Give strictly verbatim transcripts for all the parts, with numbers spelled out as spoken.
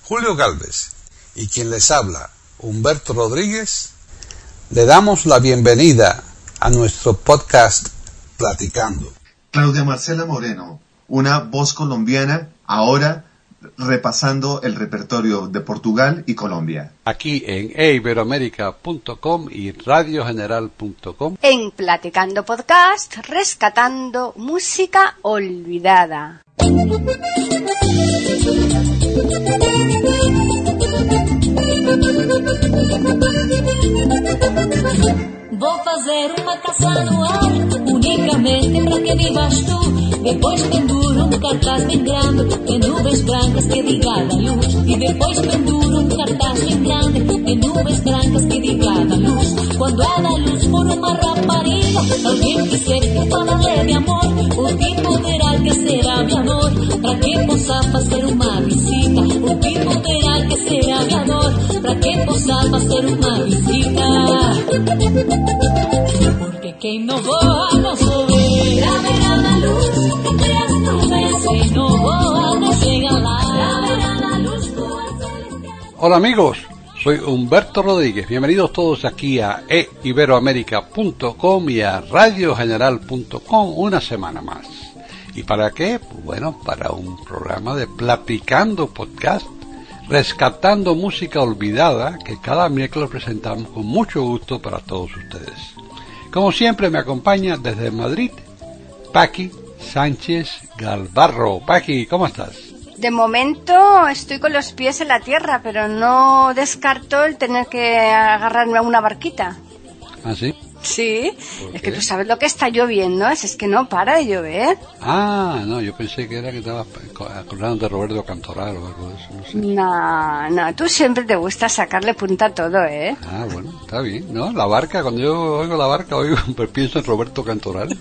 Julio Galvez y quien les habla, Humberto Rodríguez, le damos la bienvenida a nuestro podcast Platicando. Claudia Marcela Moreno, una voz colombiana, ahora repasando el repertorio de Portugal y Colombia. Aquí en e iberoamérica punto com y radio general punto com. En Platicando Podcast, rescatando música olvidada. Vou fazer uma caça no ar, unicamente para que vivas tu. Depois penduro um cartaz bem grande, de nuvens brancas que diga da luz. E depois penduro um cartaz bem grande, de nuvens brancas que diga da luz. Quando a da luz for uma rapariga, alguém quiser que fale de amor, o que poderá que será mi amor, para que possa fazer uma visita. O que poderá que será mi amor, para que possa fazer uma visita. Porque quem não voa não sobe, a verá na luz, entre as nuvens, quem não voa não chega lá, a verá na luz, tua celestial. Hola amigos, soy Humberto Rodríguez, bienvenidos todos aquí a e iberoamérica punto com y a radio general punto com una semana más. ¿Y para qué? Bueno, para un programa de Platicando Podcast, rescatando música olvidada que cada miércoles presentamos con mucho gusto para todos ustedes. Como siempre me acompaña desde Madrid Paqui Sánchez Galvarro. Paqui, ¿cómo estás? De momento estoy con los pies en la tierra, pero no descarto el tener que agarrarme a una barquita. ¿Ah, sí? Sí, es que tú sabes lo que está lloviendo, es, es que no para de llover. Ah, no, yo pensé que era que estabas acordando de Roberto Cantoral o algo de eso, no sé. No, no, tú siempre te gusta sacarle punta a todo, ¿eh? Ah, bueno, está bien, ¿no? La barca, cuando yo oigo la barca, oigo, pues pienso en Roberto Cantoral.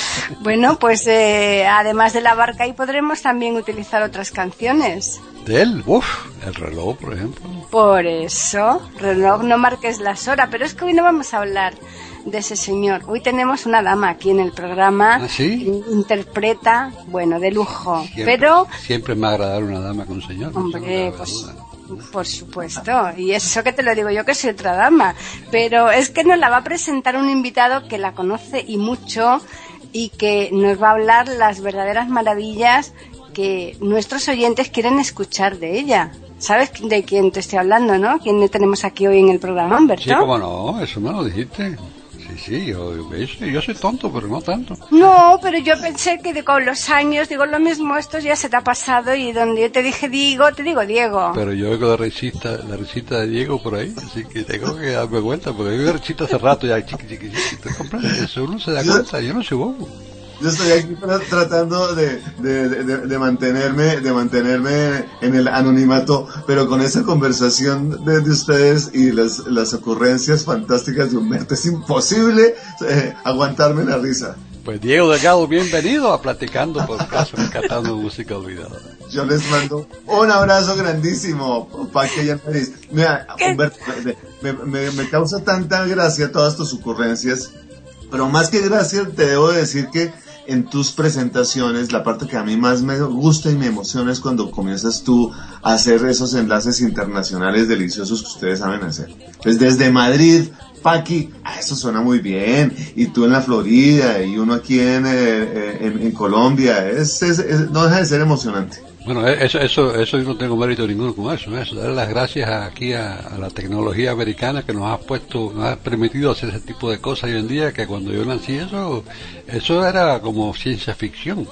Bueno, pues eh, además de la barca ahí podremos también utilizar otras canciones. ¿De él? Uf, el reloj, por ejemplo. Por eso, reloj, no marques las horas, pero es que hoy no vamos a hablar de ese señor. Hoy tenemos una dama aquí en el programa. ¿Ah, sí? Que interpreta, bueno, de lujo. Siempre, pero siempre es más agradable una dama que un señor. Hombre, no pues, por supuesto. Y eso que te lo digo yo, que soy otra dama. Pero es que nos la va a presentar un invitado que la conoce y mucho y que nos va a hablar las verdaderas maravillas que nuestros oyentes quieren escuchar de ella. ¿Sabes de quién te estoy hablando, no? ¿Quién tenemos aquí hoy en el programa, Humberto? Sí, cómo no, eso me lo dijiste. Sí, sí, yo, yo, yo soy tonto, pero no tanto. No, pero yo pensé que con los años, digo lo mismo, esto ya se te ha pasado y donde yo te dije Diego, te digo Diego. Pero yo oigo la risita, la risita de Diego por ahí, así que tengo que darme cuenta, porque yo oigo la risita hace rato ya, chiqui, chiqui, chiqui, ¿te comprendes? Eso uno se da cuenta, yo no soy bobo. Yo estoy aquí tratando de, de, de, de mantenerme de mantenerme en el anonimato, pero con esa conversación de, de ustedes y las, las ocurrencias fantásticas de Humberto es imposible eh, aguantarme la risa. Pues Diego Delgado, bienvenido a Platicando Podcast, rescatando música olvidada. Yo les mando un abrazo grandísimo, Paqui y Andrés. Mira, Humberto, me, me, me causa tanta gracia todas tus ocurrencias, pero más que gracia te debo decir que en tus presentaciones, la parte que a mí más me gusta y me emociona es cuando comienzas tú a hacer esos enlaces internacionales deliciosos que ustedes saben hacer. Pues desde Madrid, Paqui, ah, eso suena muy bien, y tú en la Florida, y uno aquí en, eh, en, en Colombia, es, es, es, no deja de ser emocionante. Bueno, eso, eso, eso yo no tengo mérito ninguno con eso, eso, darle las gracias aquí a, a la tecnología americana que nos ha puesto, nos ha permitido hacer ese tipo de cosas hoy en día, que cuando yo nací eso, eso era como ciencia ficción.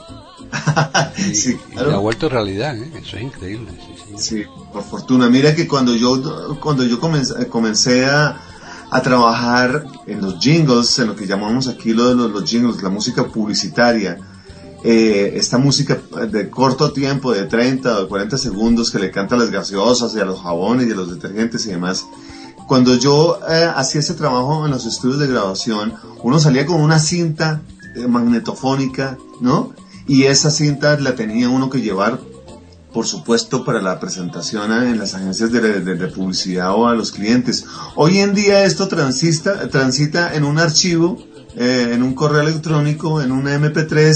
y, sí, claro. Y ha vuelto realidad, ¿eh? Eso es increíble. Sí, sí. Sí, por fortuna. Mira que cuando yo, cuando yo comencé, comencé a, a trabajar en los jingles, en lo que llamamos aquí lo de los, los jingles, la música publicitaria, Eh, esta música de corto tiempo, de treinta o cuarenta segundos, que le canta a las gaseosas y a los jabones y a los detergentes y demás. Cuando yo eh, hacía ese trabajo en los estudios de grabación, uno salía con una cinta eh, magnetofónica, ¿no? Y esa cinta la tenía uno que llevar, por supuesto, para la presentación en las agencias de, de, de publicidad o a los clientes. Hoy en día esto transita, transita en un archivo, eh, en un correo electrónico, en un eme pe tres,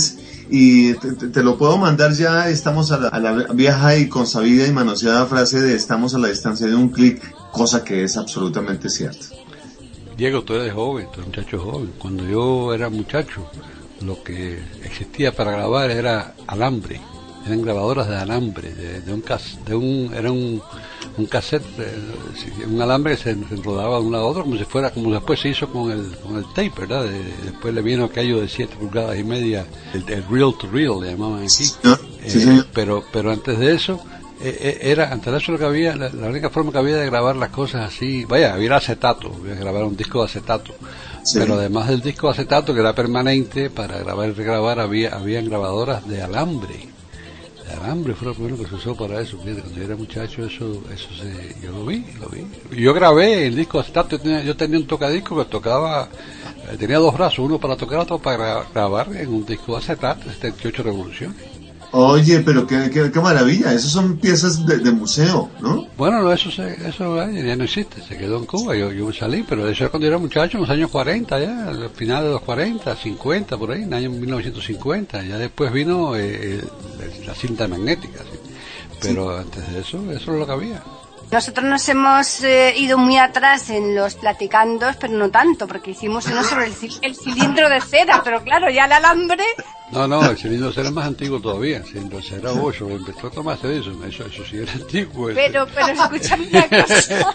y te, te, te lo puedo mandar ya. Estamos a la, a la vieja y consabida y manoseada frase de estamos a la distancia de un clic, cosa que es absolutamente cierta. Diego, tú eres joven, tú eres un muchacho joven. Cuando yo era muchacho, lo que existía para grabar era alambre, eran grabadoras de alambre, de, de un cas, de un era un, un cassette, de, un alambre que se, se enrodaba de un lado a otro, como si fuera, como después se hizo con el con el tape, ¿verdad? De, después le vino aquello de siete pulgadas y media, el, el reel to reel le llamaban aquí. Sí, eh, pero pero antes de eso eh, era antes de eso lo que había, la, la única forma que había de grabar las cosas así, vaya, había acetato, había que grabar un disco de acetato. Sí. Pero además del disco de acetato, que era permanente, para grabar y regrabar había habían grabadoras de alambre. De alambre fue lo primero que se usó para eso. Fíjate, cuando yo era muchacho, eso eso se, yo lo vi, lo vi. Y yo grabé el disco de acetato. Yo tenía, yo tenía un tocadisco que tocaba, eh, tenía dos brazos, uno para tocar, otro para grabar en un disco de acetato, setenta y ocho revoluciones. Oye, pero qué, qué, qué maravilla, esas son piezas de, de museo, ¿no? Bueno, no, eso se, eso ya no existe, se quedó en Cuba, yo, yo salí, pero eso era cuando yo era muchacho, en los años cuarenta ya, al final de los cuarenta, cincuenta, por ahí, en el año mil novecientos cincuenta, ya después vino eh, la cinta magnética, ¿sí? Pero sí. Antes de eso, eso es lo que había. Nosotros nos hemos eh, ido muy atrás en los platicandos, pero no tanto, porque hicimos uno sobre el, el cilindro de cera, pero claro, ya el alambre... No, no, el cilindro de cera es más antiguo todavía, el cilindro de cera ocho, lo empezó a tomarse de eso, eso, eso sí era antiguo. Ese. Pero, pero escúchame una cosa,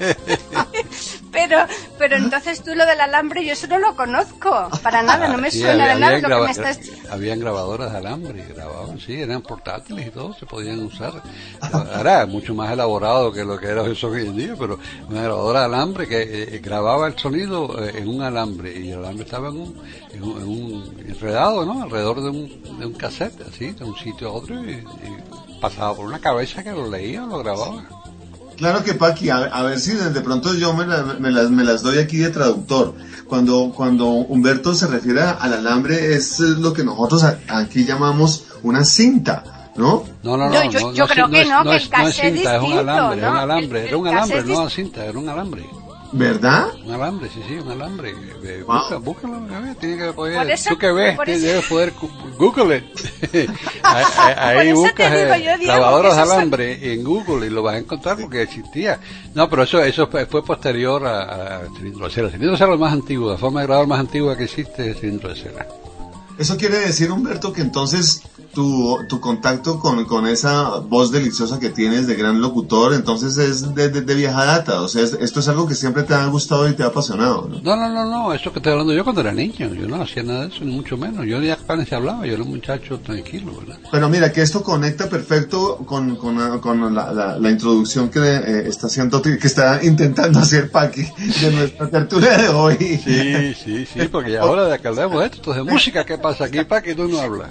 pero, pero entonces tú lo del alambre, yo eso no lo conozco, para nada, no me sí, suena había, de nada graba, lo que me estás... Habían grabadoras de alambre, grababan, sí, eran portátiles y todo, se podían usar. Ahora, mucho más elaborado que lo que era eso hoy en día, pero una grabadora de alambre que eh, grababa el sonido eh, en un alambre, y el alambre estaba en un, en un, en un enredado, ¿no? Alrededor de un, de un cassette, así, de un sitio a otro, y, y pasaba por una cabeza que lo leía o lo grababa. Claro que Paqui, a, a ver si de pronto yo me, la, me, las, me las doy aquí de traductor. Cuando, cuando Humberto se refiere al alambre, es lo que nosotros aquí llamamos una cinta. ¿No? No, no, no, no, yo, no, yo no, creo no, que no, no que es, el cassette no es cinta, es distinto, es un alambre, ¿no? es un alambre, el, era un el alambre, no es... una cinta, era un alambre. ¿Verdad? Un alambre, sí, sí, un alambre. Wow. Busca, búscalo, tiene que poder, eso, tú que ves, eso... debes poder Google it. ahí ahí buscas eh, grabadoras de alambre en Google y lo vas a encontrar porque existía. No, pero eso eso fue, fue posterior al cilindro de cera. El cilindro de cera es lo más antiguo, la forma de grabar más antigua que existe es el cilindro de cera. Eso quiere decir, Humberto, que entonces tu, tu contacto con, con esa voz deliciosa que tienes de gran locutor, entonces es de, de, de vieja data. O sea, es, esto es algo que siempre te ha gustado y te ha apasionado, ¿no? No, no, no, no, eso que estoy hablando yo cuando era niño. Yo no hacía nada de eso, ni mucho menos. Yo ya apenas se hablaba, yo era un muchacho tranquilo, ¿verdad? Pero mira, que esto conecta perfecto con, con, con la, la, la introducción que eh, está haciendo, que está intentando hacer Paqui de nuestra tertulia de hoy. Sí, sí, sí, porque ya ahora de que hablamos de esto, de música, ¿qué pasa aquí, Paqui? Tú no hablas.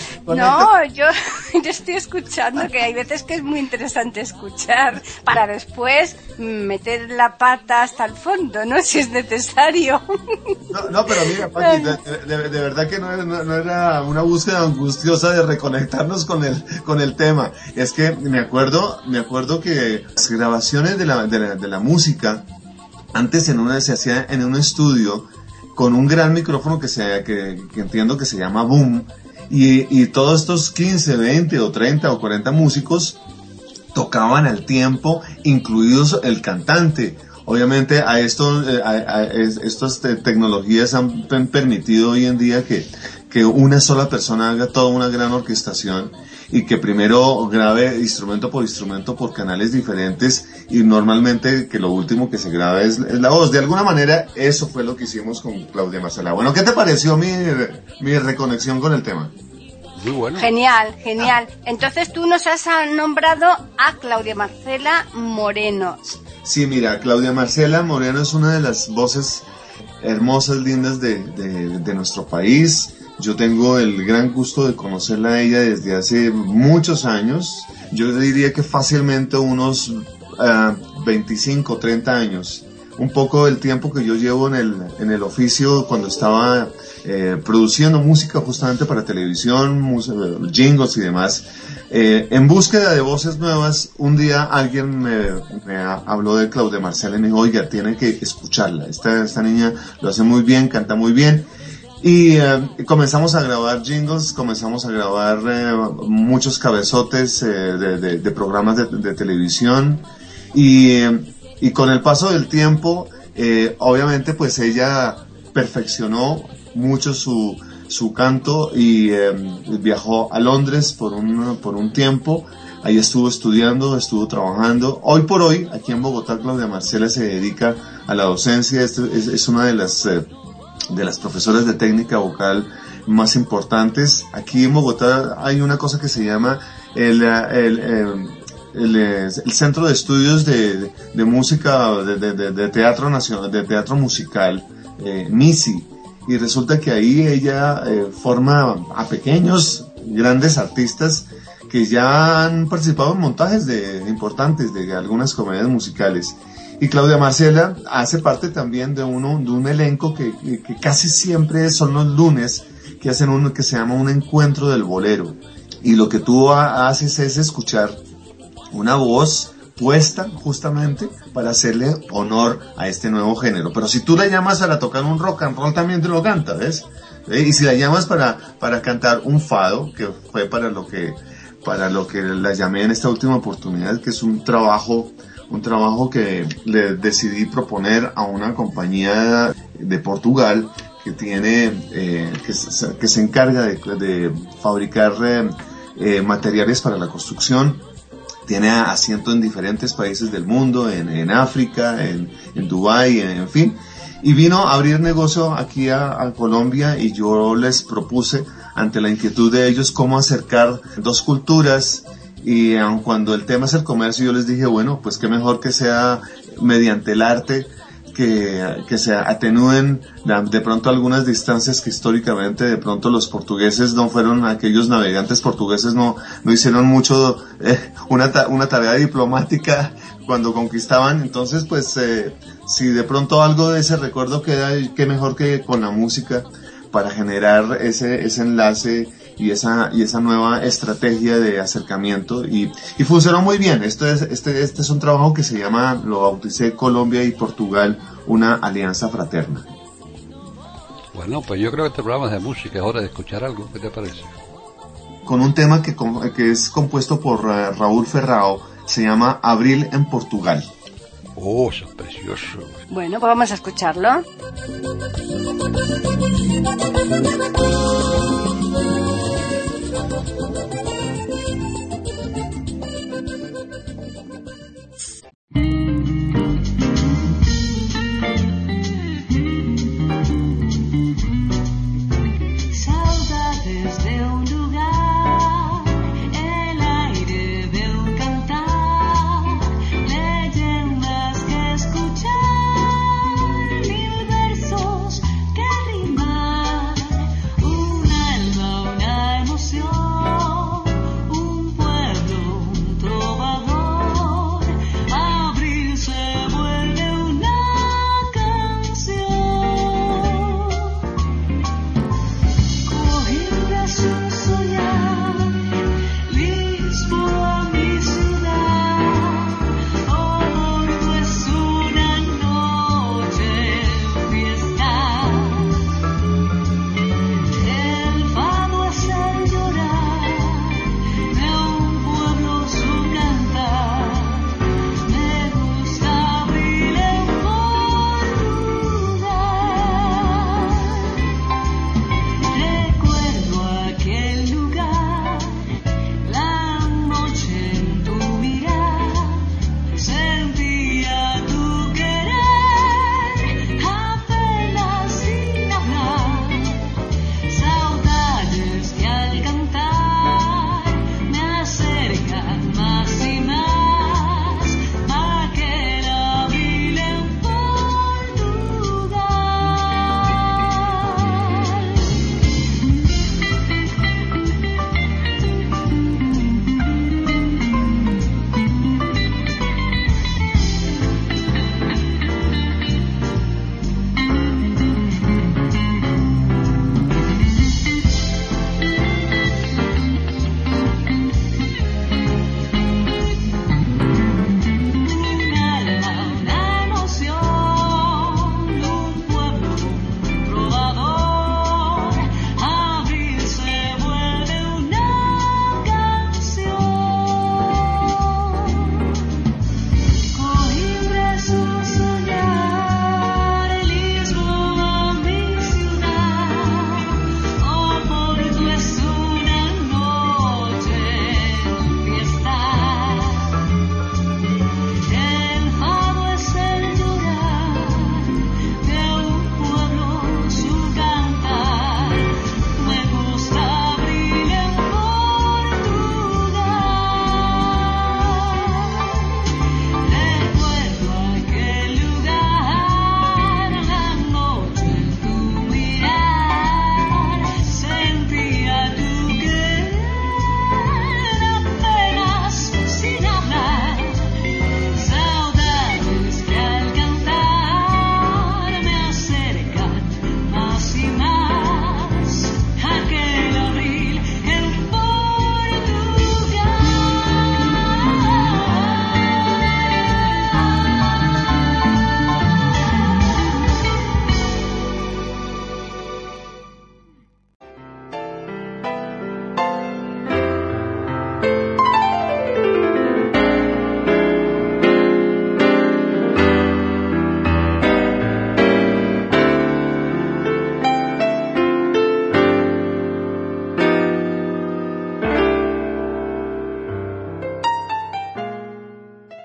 No, yo, yo estoy escuchando, que hay veces que es muy interesante escuchar para después meter la pata hasta el fondo, ¿no? Si es necesario. No, no, pero mira, Paqui, de, de, de verdad que no, no, no era una búsqueda angustiosa de reconectarnos con el, con el tema. Es que me acuerdo, me acuerdo que las grabaciones de la, de la, de la música, antes en una, se hacía en un estudio con un gran micrófono que, se, que, que entiendo que se llama Boom. Y, y todos estos quince, veinte o treinta o cuarenta músicos tocaban al tiempo, incluidos el cantante. Obviamente a esto, a, a, a estas te, tecnologías han permitido hoy en día que, que una sola persona haga toda una gran orquestación y que primero grabe instrumento por instrumento por canales diferentes y normalmente que lo último que se graba es, es la voz. De alguna manera eso fue lo que hicimos con Claudia Marcela. Bueno, ¿qué te pareció mi, mi reconexión con el tema? Muy bueno. Genial, genial. Entonces tú nos has nombrado a Claudia Marcela Moreno. Sí, mira, Claudia Marcela Moreno es una de las voces hermosas, lindas de, de, de nuestro país. Yo tengo el gran gusto de conocerla a ella desde hace muchos años. Yo diría que fácilmente unos uh, veinticinco, treinta años. Un poco el tiempo que yo llevo en el, en el oficio cuando estaba eh, produciendo música justamente para televisión, música, jingles y demás. Eh, en búsqueda de voces nuevas, un día alguien me, me habló de Claudia Marcela y me dijo, oiga, tiene que escucharla. Esta, esta niña lo hace muy bien, canta muy bien. Y eh, comenzamos a grabar jingles, comenzamos a grabar eh, muchos cabezotes eh, de, de, de programas de, de televisión y, eh, y con el paso del tiempo, eh, obviamente pues ella perfeccionó mucho su, su canto y eh, viajó a Londres por un, por un tiempo. Ahí estuvo estudiando, estuvo trabajando. Hoy por hoy, aquí en Bogotá, Claudia Marcela se dedica a la docencia. Es, es, es una de las... Eh, de las profesoras de técnica vocal más importantes. Aquí en Bogotá hay una cosa que se llama el, el, el, el, el Centro de Estudios de, de Música, de, de, de Teatro Nacional, de Teatro Musical, eh, MISI, y resulta que ahí ella eh, forma a pequeños, grandes artistas que ya han participado en montajes de, importantes de algunas comedias musicales. Y Claudia Marcela hace parte también de uno de un elenco que, que, que casi siempre son los lunes, que hacen uno que se llama un encuentro del bolero. Y lo que tú haces es escuchar una voz puesta justamente para hacerle honor a este nuevo género. Pero si tú la llamas para tocar un rock and roll, también te lo canta, ¿ves? ¿Eh? Y si la llamas para, para cantar un fado, que fue para lo que, para lo que la llamé en esta última oportunidad, que es un trabajo un trabajo que le decidí proponer a una compañía de Portugal que tiene, eh, que, se, que se encarga de, de fabricar eh, eh, materiales para la construcción. Tiene asiento en diferentes países del mundo, en, en África, en, en Dubái, en, en fin. Y vino a abrir negocio aquí a, a Colombia y yo les propuse, ante la inquietud de ellos, cómo acercar dos culturas. Y aun cuando el tema es el comercio, yo les dije, bueno, pues qué mejor que sea mediante el arte, que, que se atenúen de pronto algunas distancias que históricamente de pronto los portugueses no fueron, aquellos navegantes portugueses no, no hicieron mucho, eh, una, ta, una tarea diplomática cuando conquistaban. Entonces pues eh, si de pronto algo de ese recuerdo queda, qué mejor que con la música para generar ese, ese enlace y esa y esa nueva estrategia de acercamiento y, y funcionó muy bien. Esto es, este, este es un trabajo que se llama, lo bauticé Colombia y Portugal, una alianza fraterna. Bueno, pues yo creo que este programa es de música, es hora de escuchar algo. ¿Qué te parece? Con un tema que, que es compuesto por uh, Raúl Ferrao, se llama Abril en Portugal. Oh, eso es precioso. Bueno, pues vamos a escucharlo. Una alma, una emoción.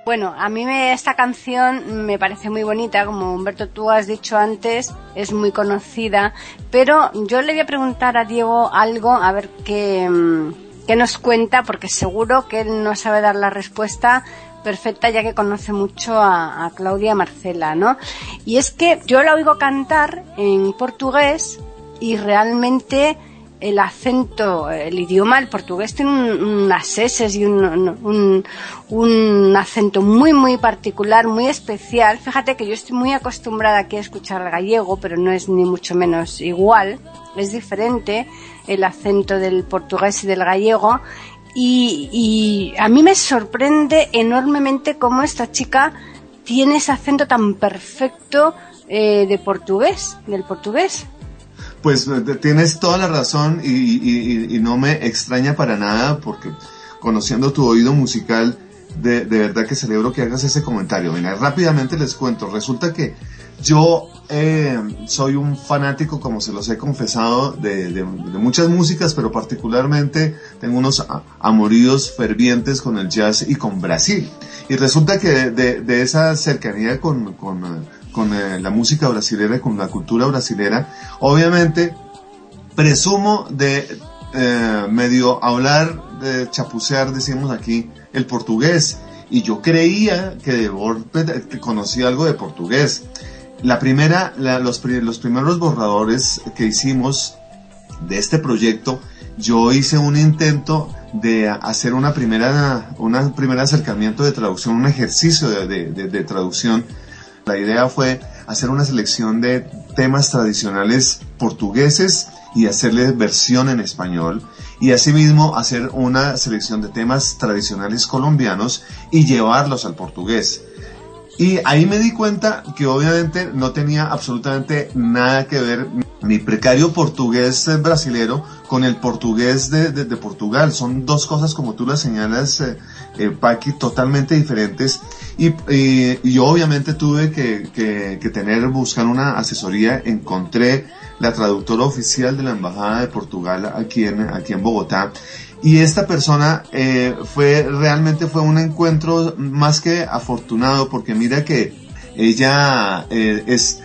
Bueno, a mí me, esta canción me parece muy bonita, como Humberto tú has dicho antes, es muy conocida, pero yo le voy a preguntar a Diego algo, a ver qué, qué nos cuenta, porque seguro que él no sabe dar la respuesta perfecta, ya que conoce mucho a, a Cláudia Marcela, ¿no? Y es que yo la oigo cantar en portugués y realmente el acento, el idioma, el portugués tiene un, unas eses y un, un, un acento muy, muy particular, muy especial. Fíjate que yo estoy muy acostumbrada aquí a escuchar el gallego, pero no es ni mucho menos igual. Es diferente el acento del portugués y del gallego. Y, y a mí me sorprende enormemente cómo esta chica tiene ese acento tan perfecto eh, de portugués, del portugués. Pues tienes toda la razón y, y, y no me extraña para nada, porque conociendo tu oído musical, de, de verdad que celebro que hagas ese comentario. Mira, rápidamente les cuento. Resulta que yo eh, soy un fanático, como se los he confesado, de, de, de muchas músicas, pero particularmente tengo unos amoríos fervientes con el jazz y con Brasil. Y resulta que de, de, de esa cercanía con... con con eh, la música brasilera y con la cultura brasilera, obviamente presumo de eh, medio hablar, de chapucear, decimos aquí, el portugués, y yo creía que de golpe que conocía algo de portugués. La primera, la, los, los primeros borradores que hicimos de este proyecto, yo hice un intento de hacer una primera, una primer acercamiento de traducción, un ejercicio de, de, de, de traducción. La idea fue hacer una selección de temas tradicionales portugueses y hacerle versión en español, y asimismo hacer una selección de temas tradicionales colombianos y llevarlos al portugués. Y ahí me di cuenta que obviamente no tenía absolutamente nada que ver mi precario portugués brasilero con el portugués de, de, de Portugal. Son dos cosas, como tú las señalas, eh, eh, Paqui, totalmente diferentes. Y, y, y yo obviamente tuve que, que, que tener, buscar una asesoría. Encontré la traductora oficial de la Embajada de Portugal aquí en, aquí en Bogotá. Y esta persona eh, fue realmente fue un encuentro más que afortunado, porque mira que ella eh, es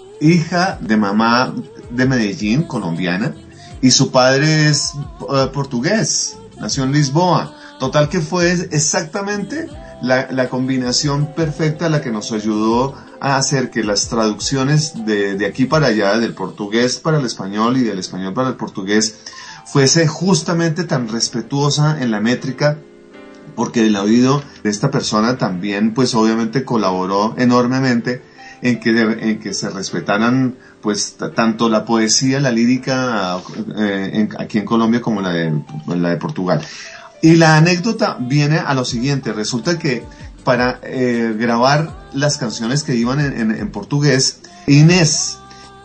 hija de mamá de Medellín, colombiana, y su padre es uh, portugués, nació en Lisboa. Total que fue exactamente la, la combinación perfecta la que nos ayudó a hacer que las traducciones de, de aquí para allá, del portugués para el español y del español para el portugués, fuese justamente tan respetuosa en la métrica, porque el oído de esta persona también pues obviamente colaboró enormemente en que, en que se respetaran pues t- tanto la poesía, la lírica eh, en, aquí en Colombia como la de, la de Portugal. Y la anécdota viene a lo siguiente. Resulta que para eh, grabar las canciones que iban en, en, en portugués, Inés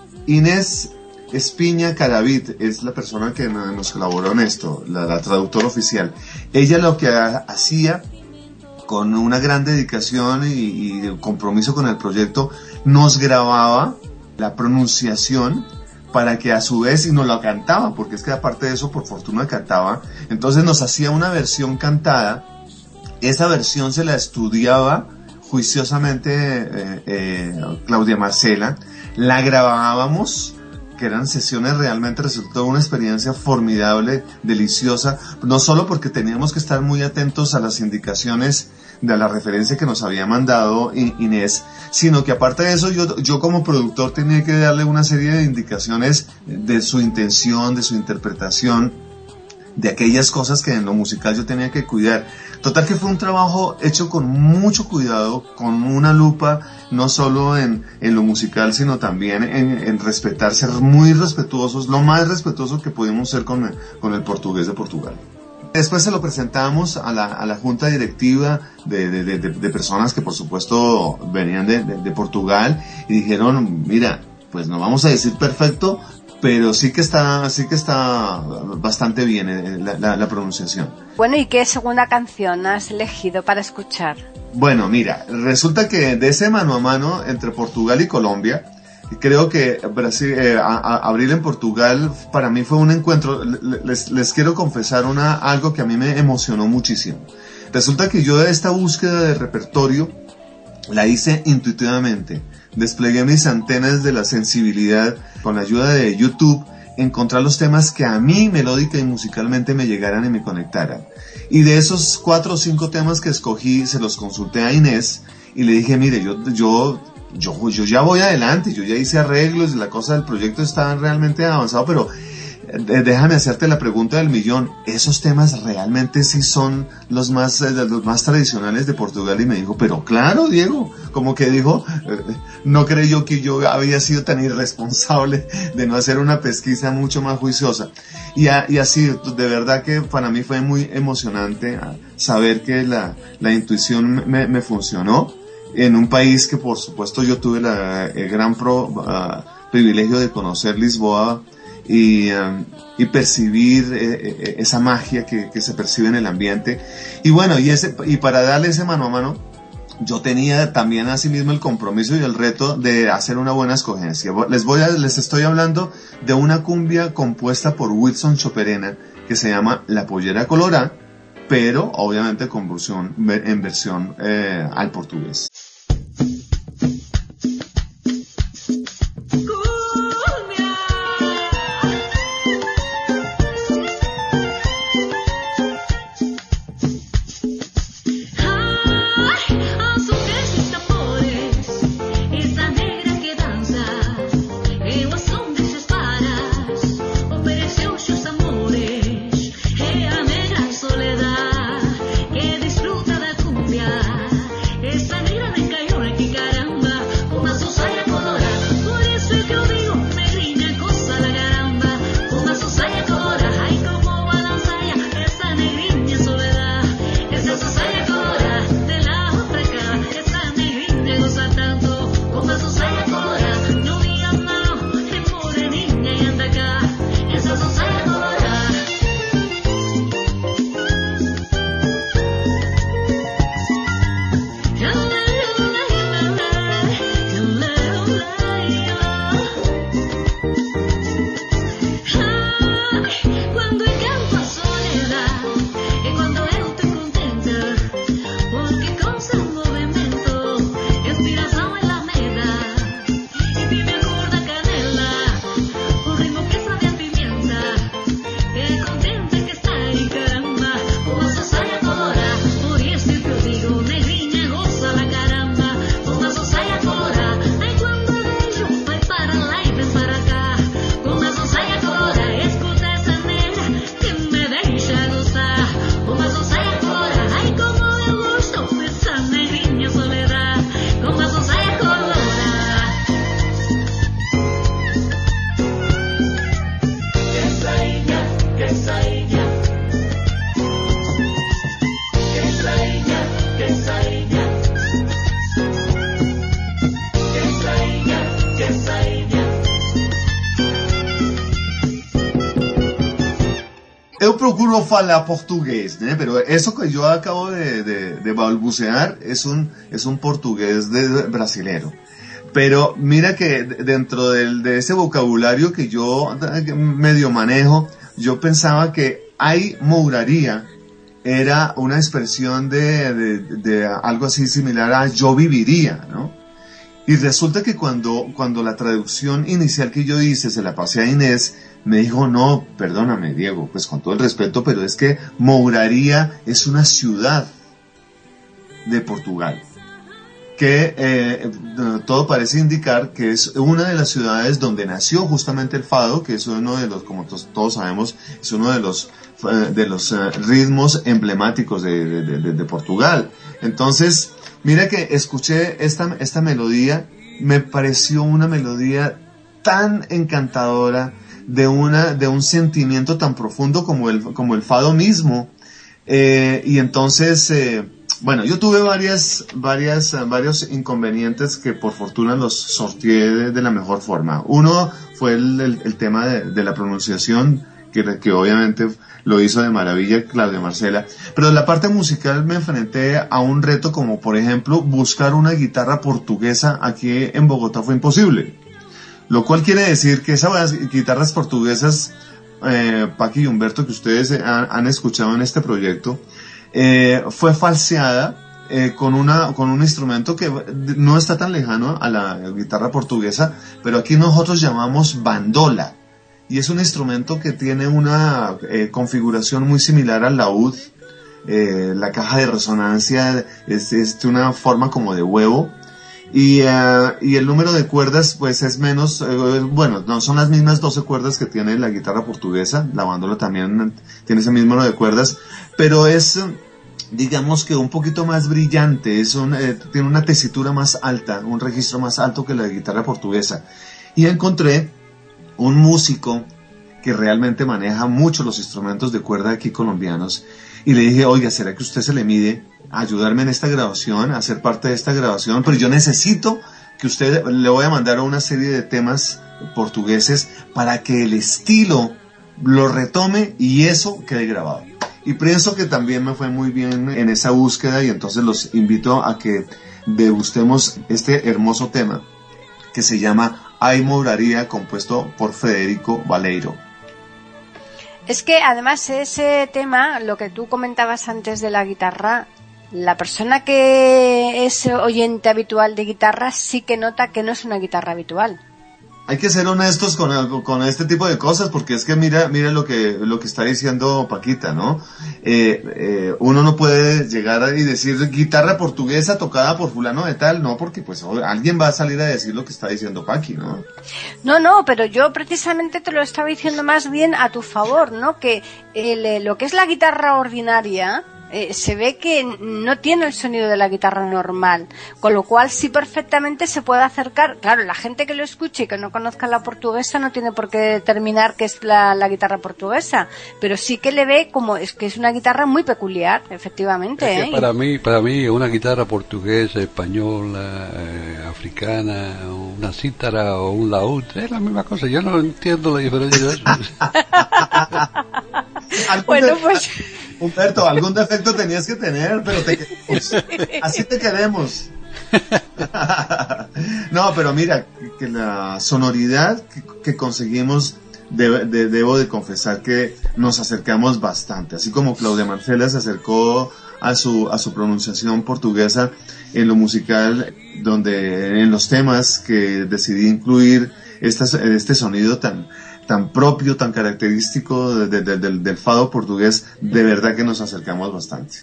Inés Espiña Caravit es la persona que nos colaboró en esto, la, la traductora oficial. Ella lo que ha, hacía con una gran dedicación y, y compromiso con el proyecto, nos grababa la pronunciación para que a su vez, y nos la cantaba, porque es que aparte de eso, por fortuna cantaba, entonces nos hacía una versión cantada. Esa versión se la estudiaba juiciosamente eh, eh, Cláudia Marcela, la grabábamos, que eran sesiones, realmente resultó una experiencia formidable, deliciosa, no solo porque teníamos que estar muy atentos a las indicaciones de la referencia que nos había mandado Inés, sino que aparte de eso yo, yo como productor tenía que darle una serie de indicaciones de su intención, de su interpretación, de aquellas cosas que en lo musical yo tenía que cuidar. Total que fue un trabajo hecho con mucho cuidado, con una lupa, no solo en, en lo musical, sino también en, en respetar, ser muy respetuosos, lo más respetuosos que pudimos ser con, con el portugués de Portugal. Después se lo presentamos a la, a la junta directiva de, de, de, de personas que por supuesto venían de, de, de Portugal, y dijeron, mira, pues no vamos a decir perfecto, pero sí que está, sí que está bastante bien la, la, la pronunciación. Bueno, ¿y qué segunda canción has elegido para escuchar? Bueno, mira, resulta que de ese mano a mano entre Portugal y Colombia, creo que Brasil, eh, a, a, Abril en Portugal para mí fue un encuentro. Les, les quiero confesar una, algo que a mí me emocionó muchísimo. Resulta que yo esta búsqueda de repertorio la hice intuitivamente. Desplegué mis antenas de la sensibilidad con la ayuda de YouTube, encontrar los temas que a mí melódica y musicalmente me llegaran y me conectaran. Y de esos cuatro o cinco temas que escogí, se los consulté a Inés y le dije, mire, yo, yo, yo, yo ya voy adelante, yo ya hice arreglos, la cosa del proyecto está realmente avanzado, pero déjame hacerte la pregunta del millón, ¿esos temas realmente sí son los más, los más tradicionales de Portugal? Y me dijo, pero claro, Diego, como que dijo, no creyó que yo había sido tan irresponsable de no hacer una pesquisa mucho más juiciosa. Y, a, y así, de verdad que para mí fue muy emocionante saber que la, la intuición me, me funcionó en un país que por supuesto yo tuve la, el gran pro, uh, privilegio de conocer Lisboa, y, um, y percibir eh, esa magia que, que se percibe en el ambiente. Y bueno, y, ese, y para darle ese mano a mano, yo tenía también asimismo el compromiso y el reto de hacer una buena escogencia. Les voy a, les estoy hablando de una cumbia compuesta por Wilson Choperena, que se llama La Pollera Colorá, pero obviamente con versión, en versión eh, al portugués. Eu procuro falar portugués, ¿eh? Pero eso que yo acabo de, de, de balbucear es un, es un portugués de, de brasilero. Pero mira que dentro del, de ese vocabulario que yo medio manejo, yo pensaba que ai mouraria era una expresión de, de, de algo así similar a yo viviría, ¿no? Y resulta que cuando, cuando la traducción inicial que yo hice se la pasé a Inés, me dijo, no, perdóname Diego, pues con todo el respeto, pero es que Mouraria es una ciudad de Portugal, que eh, todo parece indicar que es una de las ciudades donde nació justamente el fado, que es uno de los, como todos sabemos, es uno de los, de los uh, ritmos emblemáticos de, de, de, de Portugal. Entonces, mira que escuché esta, esta melodía, me pareció una melodía tan encantadora, de una, de un sentimiento tan profundo como el, como el fado mismo, eh, y entonces, eh, bueno, yo tuve varias, varias, uh, varios inconvenientes que por fortuna los sorteé de, de la mejor forma. Uno fue el, el, el tema de, de la pronunciación, que, que obviamente lo hizo de maravilla Claudia Marcela, pero en la parte musical me enfrenté a un reto como por ejemplo buscar una guitarra portuguesa aquí en Bogotá fue imposible, lo cual quiere decir que esas guitarras portuguesas, eh, Paqui y Humberto, que ustedes han, han escuchado en este proyecto, eh, fue falseada eh, con, una, con un instrumento que no está tan lejano a la guitarra portuguesa, pero aquí nosotros llamamos bandola. Y es un instrumento que tiene una eh, configuración muy similar al laúd. Eh, la caja de resonancia es, es de una forma como de huevo. Y, uh, y el número de cuerdas pues es menos, eh, bueno, no son las mismas doce cuerdas que tiene la guitarra portuguesa, la bandola también tiene ese mismo número de cuerdas, pero es, digamos que un poquito más brillante, es un, eh, tiene una tesitura más alta, un registro más alto que la guitarra portuguesa. Y encontré un músico que realmente maneja mucho los instrumentos de cuerda aquí colombianos, y le dije, oiga, ¿será que usted se le mide a ayudarme en esta grabación, a ser parte de esta grabación? Pero yo necesito que usted, le voy a mandar una serie de temas portugueses para que el estilo lo retome y eso quede grabado. Y pienso que también me fue muy bien en esa búsqueda, y entonces los invito a que degustemos este hermoso tema que se llama Ai Mouraria, compuesto por Federico Baleiro. Es que además ese tema, lo que tú comentabas antes de la guitarra, la persona que es oyente habitual de guitarra sí que nota que no es una guitarra habitual. Hay que ser honestos con, el, con este tipo de cosas, porque es que mira, mira lo que, lo que está diciendo Paquita, ¿no? Eh, eh, uno no puede llegar y decir guitarra portuguesa tocada por fulano de tal, no, porque pues alguien va a salir a decir lo que está diciendo Paqui, ¿no? No, no, pero yo precisamente te lo estaba diciendo más bien a tu favor, ¿no? Que el, lo que es la guitarra ordinaria, Eh, se ve que no tiene el sonido de la guitarra normal, con lo cual sí perfectamente se puede acercar. Claro, la gente que lo escuche y que no conozca la portuguesa no tiene por qué determinar que es la, la guitarra portuguesa, pero sí que le ve como es que es una guitarra muy peculiar, efectivamente. Es que ¿eh? para mí, para mí una guitarra portuguesa, española, eh, africana, una cítara o un laúd es la misma cosa. Yo no entiendo la diferencia de eso. Bueno, pues Humberto, algún defecto tenías que tener, pero te queremos. Así te queremos. No, pero mira, que la sonoridad que, que conseguimos, de, de, debo de confesar que nos acercamos bastante. Así como Claudia Marcela se acercó a su, a su pronunciación portuguesa en lo musical, donde en los temas que decidí incluir estas, este sonido tan... tan propio, tan característico de, de, de, del, del fado portugués, de verdad que nos acercamos bastante.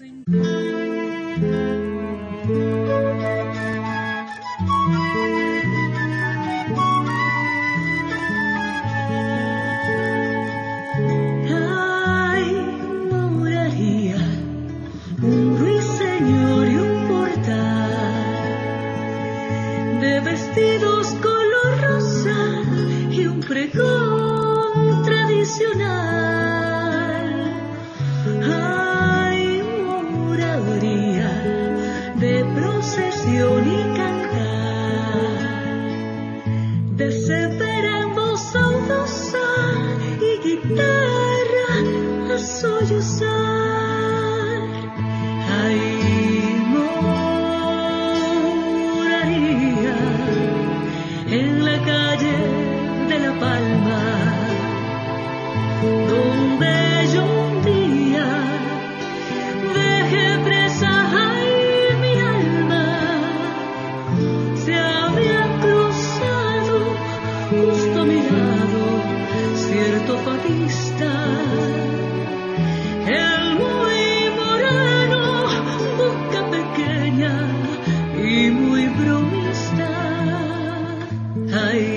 Ai, moraria, un ruiseñor y un portal de vestidos color rosa y un pregón tradicional. Ay, moraría de procesión y cantar, desespera en voz saudosa y guitarra a sollozar. Ay, moraría en la calle de La Palma, donde yo un día dejé presa ay, mi alma. Se había cruzado justo a mi lado cierto fadista, el muy moreno, boca pequeña y muy bromista. Ay,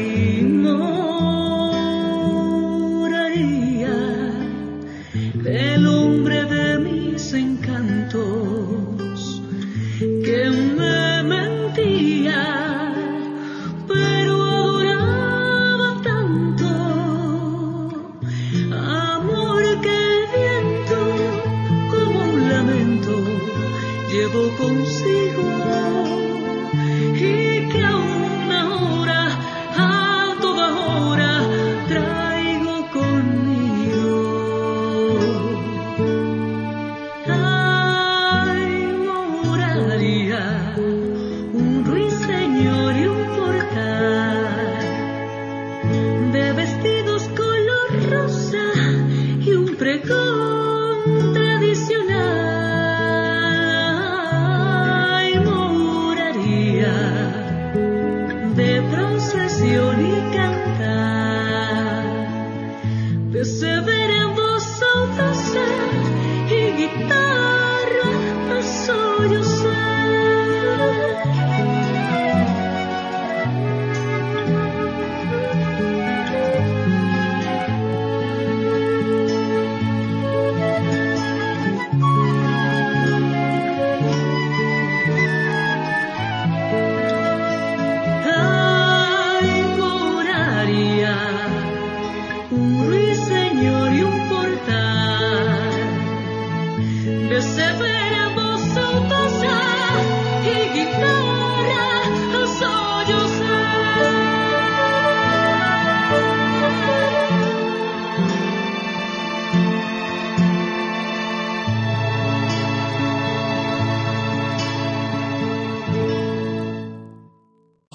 el hombre de mis encantos, que me mentía, pero adoraba tanto. Amor que el viento, como un lamento, llevó consigo, y que aún ahora, a toda hora, traigo conmigo. Un ruiseñor y un portal de vestidos color rosa y un pregón tradicional.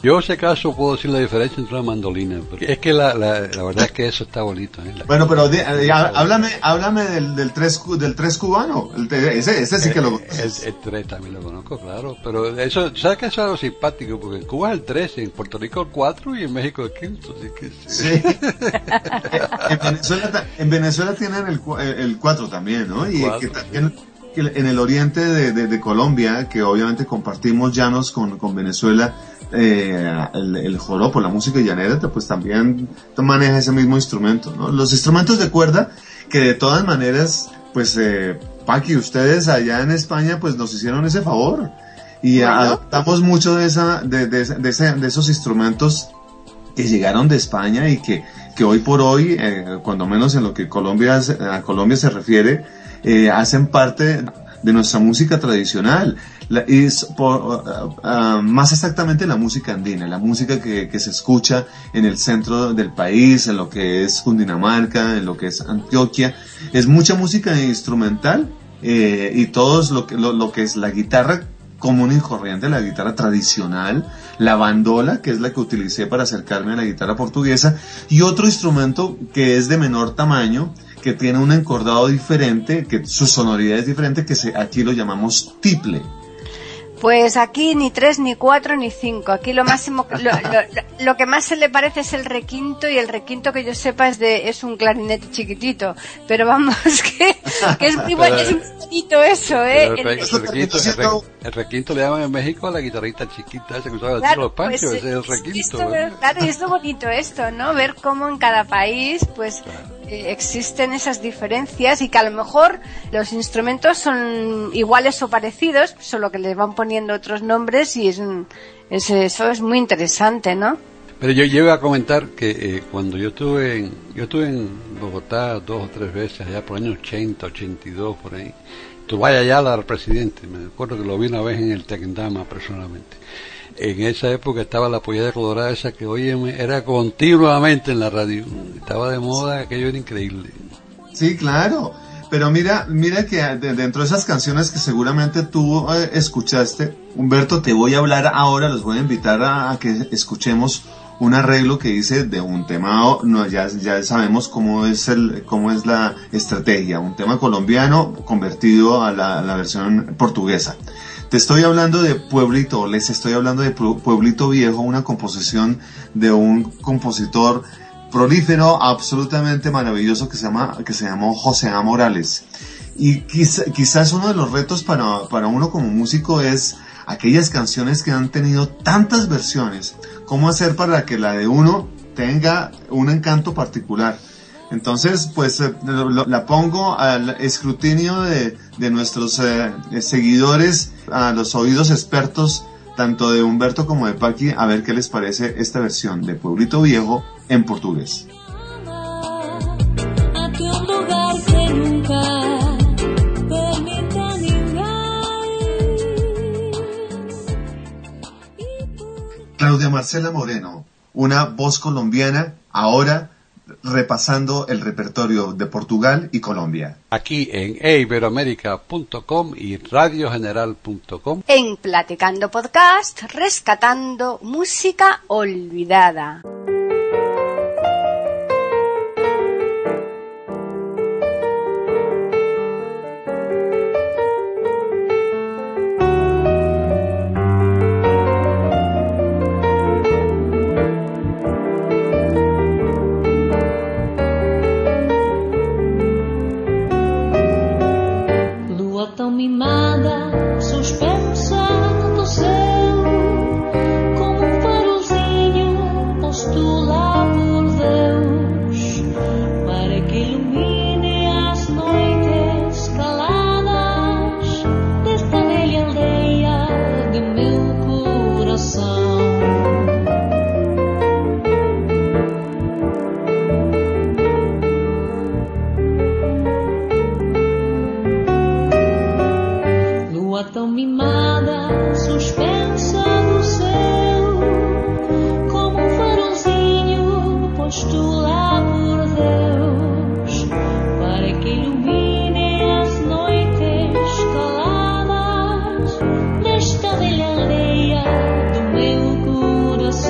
Yo, si acaso, puedo decir la diferencia entre una mandolina. Porque es que la, la, la verdad es que eso está bonito. ¿eh? La bueno, pero de, eh, háblame, háblame del, del tres del tres cubano. El, ese, ese sí que lo conoces. El, el tres también lo conozco, claro. Pero eso, ¿sabes qué? Eso es algo simpático, porque en Cuba es el tres, en Puerto Rico el cuatro y en México el quinto. Así que sí. Sí. en, Venezuela, en Venezuela tienen el, el cuatro también, ¿no? Y que también en el oriente de, de, de Colombia, que obviamente compartimos llanos con, con Venezuela, eh, el, el joropo, la música llanera, pues también maneja ese mismo instrumento, ¿no? Los instrumentos de cuerda, que de todas maneras, pues, eh, Paqui, ustedes allá en España, pues nos hicieron ese favor, y bueno, adoptamos mucho de esa, de, de, de, ese, de esos instrumentos que llegaron de España y que, que hoy por hoy, eh, cuando menos en lo que Colombia, a Colombia se refiere, eh, hacen parte de nuestra música tradicional, la, y por, uh, uh, más exactamente la música andina, la música que, que se escucha en el centro del país, en lo que es Cundinamarca, en lo que es Antioquia, es mucha música instrumental, eh, y todo lo que, lo, lo que es la guitarra común y corriente, la guitarra tradicional, la bandola, que es la que utilicé para acercarme a la guitarra portuguesa, y otro instrumento que es de menor tamaño, que tiene un encordado diferente, que su sonoridad es diferente, que se, aquí lo llamamos tiple. Pues aquí ni tres, ni cuatro, ni cinco. Aquí lo máximo, lo, lo, lo que más se le parece es el requinto, y el requinto que yo sepa es de es un clarinete chiquitito. Pero vamos, que, que es, muy, es muy bonito eso, ¿eh? El, el, el, requinto, el, re, el requinto le llaman en México a la guitarrita chiquita, esa que usaba claro, los panchos, pues, ese es el requinto. Esto, ¿eh? Claro, y es lo bonito esto, ¿no? Ver cómo en cada país, pues, claro, eh, existen esas diferencias, y que a lo mejor los instrumentos son iguales o parecidos, solo que les van poniendo otros nombres, y es, un, es eso es muy interesante, ¿no? Pero yo llevo a comentar que eh, cuando yo estuve en yo estuve en Bogotá dos o tres veces allá por el año ochenta, ochenta y dos, por ahí. Tubay Ayala era el presidente, me acuerdo que lo vi una vez en el Tequendama personalmente. En esa época estaba la pollera colorada esa que, oye, era continuamente en la radio, estaba de moda, aquello era increíble. Sí, claro, pero mira, mira que de, dentro de esas canciones que seguramente tú eh, escuchaste, Humberto, te voy a hablar ahora, los voy a invitar a, a que escuchemos un arreglo que dice de un tema, no, ya, ya sabemos cómo es el, cómo es la estrategia, un tema colombiano convertido a la, a la versión portuguesa. Te estoy hablando de Pueblito, les estoy hablando de Pueblito Viejo, una composición de un compositor prolífero, absolutamente maravilloso, que se llama, que se llamó José A. Morales. Y quizá, quizás uno de los retos para, para uno como músico es aquellas canciones que han tenido tantas versiones, cómo hacer para que la de uno tenga un encanto particular. Entonces, pues eh, lo, la pongo al escrutinio de, de nuestros eh, seguidores, a los oídos expertos, tanto de Humberto como de Paqui, a ver qué les parece esta versión de Pueblito Viejo en portugués. Claudia Marcela Moreno, una voz colombiana, ahora repasando el repertorio de Portugal y Colombia. Aquí en e iberoamerica punto com y radio general punto com. En Platicando Podcast, rescatando música olvidada. Mimada, suspensa no céu, como um farolzinho posto lá por Deus, para que ilumine as noites caladas desta velha aldeia de meu coração. Tão mimada, suspensa no céu, como um farolzinho posto lá por Deus, para que ilumine as noites caladas desta velha aldeia do meu coração.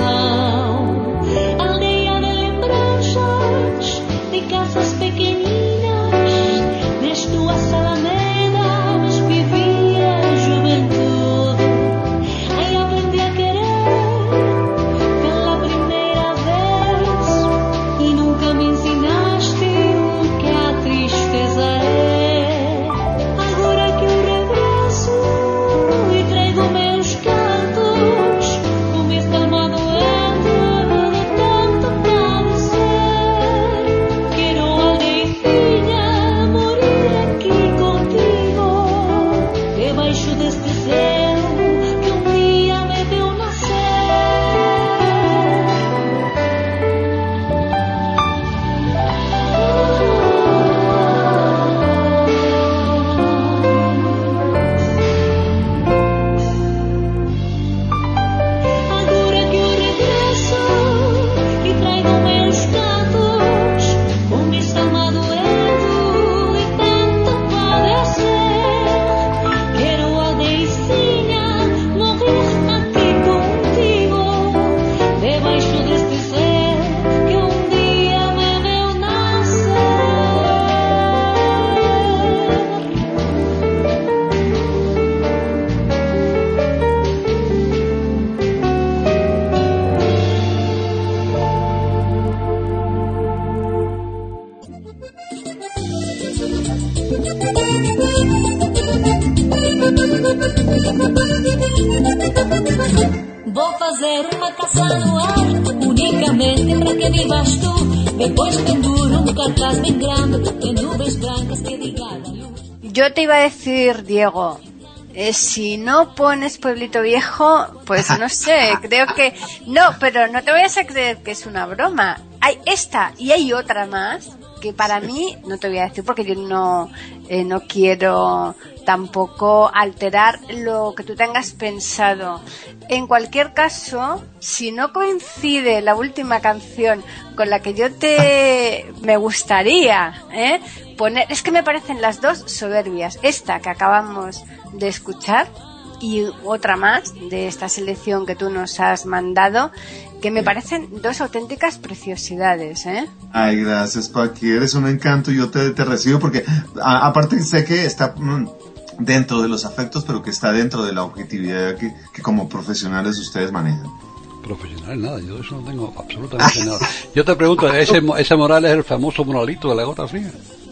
Vou fazer uma caça no ar, unicamente para que vivas tú. Depois penduro un cartaz bem grande de nubes blancas que diga la luz. Yo te iba a decir, Diego, eh, si no pones Pueblito Viejo, pues no sé, creo que... No, pero no te vayas a creer que es una broma. Hay esta y hay otra más que para mí, no te voy a decir porque yo no, eh, no quiero tampoco alterar lo que tú tengas pensado. En cualquier caso, si no coincide la última canción con la que yo te me gustaría ¿eh? poner, es que me parecen las dos soberbias, esta que acabamos de escuchar y otra más de esta selección que tú nos has mandado, que me parecen dos auténticas preciosidades, ¿eh? Ay, gracias, Paqui, eres un encanto, yo te, te recibo porque a, aparte sé que está mm, dentro de los afectos, pero que está dentro de la objetividad que, que como profesionales ustedes manejan. Profesional, nada, yo de eso no tengo absolutamente nada. Yo te pregunto, ¿ese, ese Morales es el famoso moralito de la gota fría?